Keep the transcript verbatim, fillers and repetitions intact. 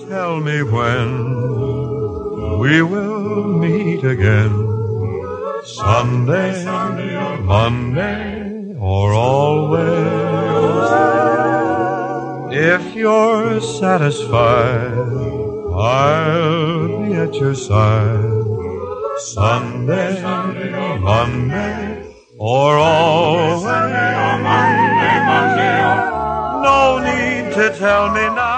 tell me when we will meet again. Sunday, Monday, or always. If you're satisfied, I'll be at your side. Sunday, Monday, or always. No need to tell me now.